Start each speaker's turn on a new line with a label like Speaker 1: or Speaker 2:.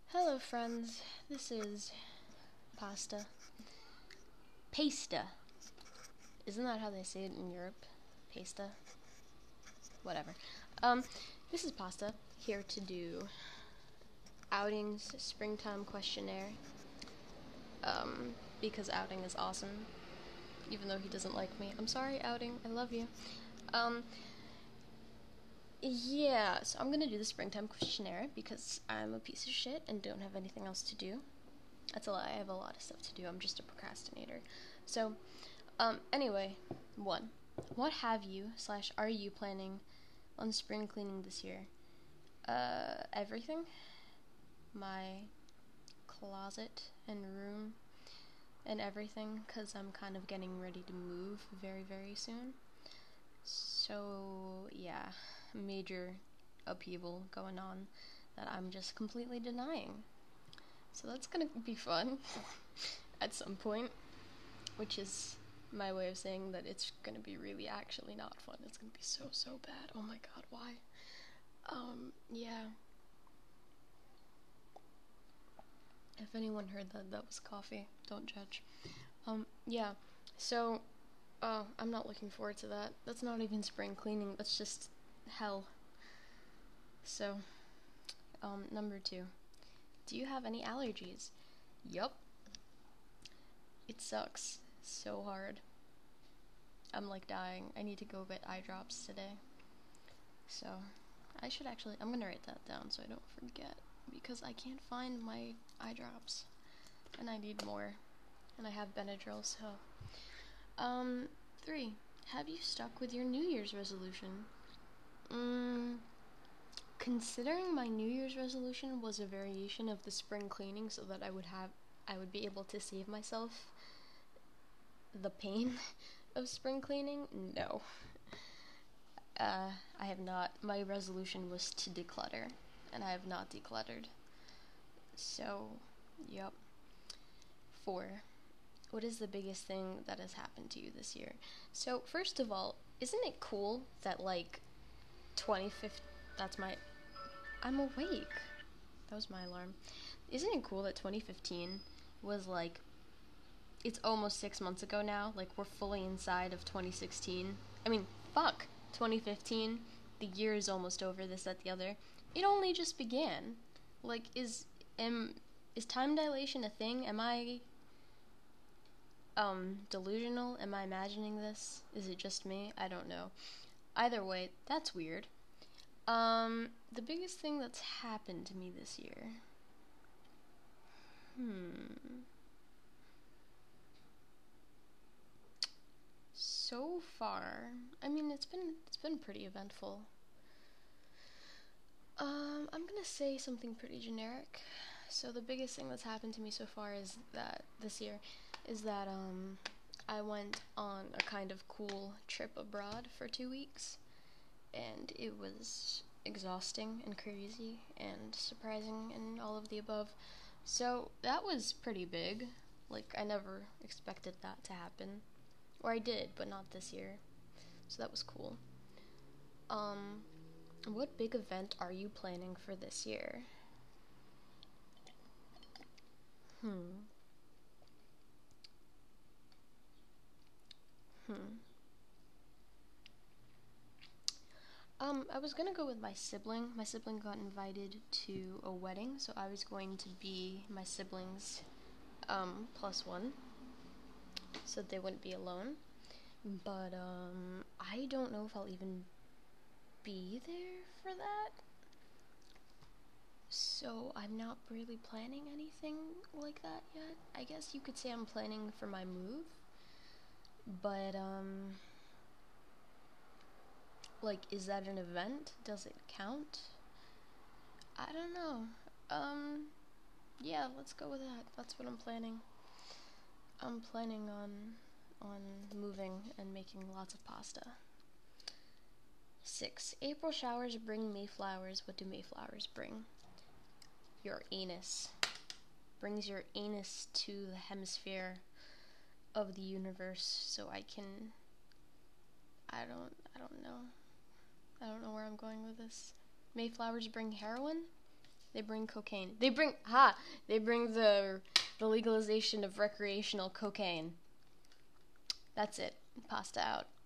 Speaker 1: Hello friends, this is pasta. Pasta. Isn't that how they say it in Europe? Pasta? Whatever. Um, this is pasta, here to do outings, springtime questionnaire. Because outing is awesome, even though he doesn't like me. I'm sorry, outing, I love you. Um, yeah, so I'm gonna do the springtime questionnaire because I'm a piece of shit and don't have anything else to do. That's a lie, I have a lot of stuff to do, I'm just a procrastinator. So, anyway, 1. What have you / are you planning on spring cleaning this year? Everything. My closet and room and everything, because I'm kind of getting ready to move very, very soon. So, yeah, major upheaval going on that I'm just completely denying. So that's gonna be fun at some point, which is my way of saying that it's gonna be really actually not fun. It's gonna be so bad. Oh my god, why? Yeah. If anyone heard that, that was coffee. Don't judge. Yeah. So, I'm not looking forward to that. That's not even spring cleaning, that's just hell. So, number 2. Do you have any allergies? Yup. It sucks so hard. I'm like dying. I need to go get eye drops today. So, I'm gonna write that down so I don't forget, because I can't find my eye drops, and I need more, and I have Benadryl, so. 3. Have you stuck with your New Year's resolution? Considering my New Year's resolution was a variation of the spring cleaning so that I would be able to save myself the pain of spring cleaning, no. I have not. My resolution was to declutter, and I have not decluttered. So, yep. 4. What is the biggest thing that has happened to you this year? So, first of all, isn't it cool that, 2015... I'm awake. That was my alarm. Isn't it cool that 2015 was, it's almost 6 months ago now? We're fully inside of 2016. I mean, fuck. 2015, the year is almost over, this, that, the other. It only just began. Is time dilation a thing? Am I, delusional? Am I imagining this? Is it just me? I don't know. Either way, that's weird. The biggest thing that's happened to me this year. So far, I mean, it's been pretty eventful. I'm gonna say something pretty generic. So the biggest thing that's happened to me so far is that this year is that I went on a kind of cool trip abroad for 2 weeks, and it was exhausting and crazy and surprising and all of the above. So that was pretty big. I never expected that to happen. Or I did, but not this year. So that was cool. What big event are you planning for this year? I was gonna go with my sibling. My sibling got invited to a wedding, so I was going to be my siblings, +1, so they wouldn't be alone. But, I don't know if I'll even be there for that. So I'm not really planning anything like that yet. I guess you could say I'm planning for my move. But, is that an event? Does it count? I don't know. Yeah, let's go with that. That's what I'm planning. I'm planning on moving and making lots of pasta. 6. April showers bring Mayflowers. What do Mayflowers bring? Your anus. Brings your anus to the hemisphere of the universe, so I can... I don't know. I don't know where I'm going with this. Mayflowers bring heroin? They bring cocaine. They bring the legalization of recreational cocaine. That's it. Pasta out.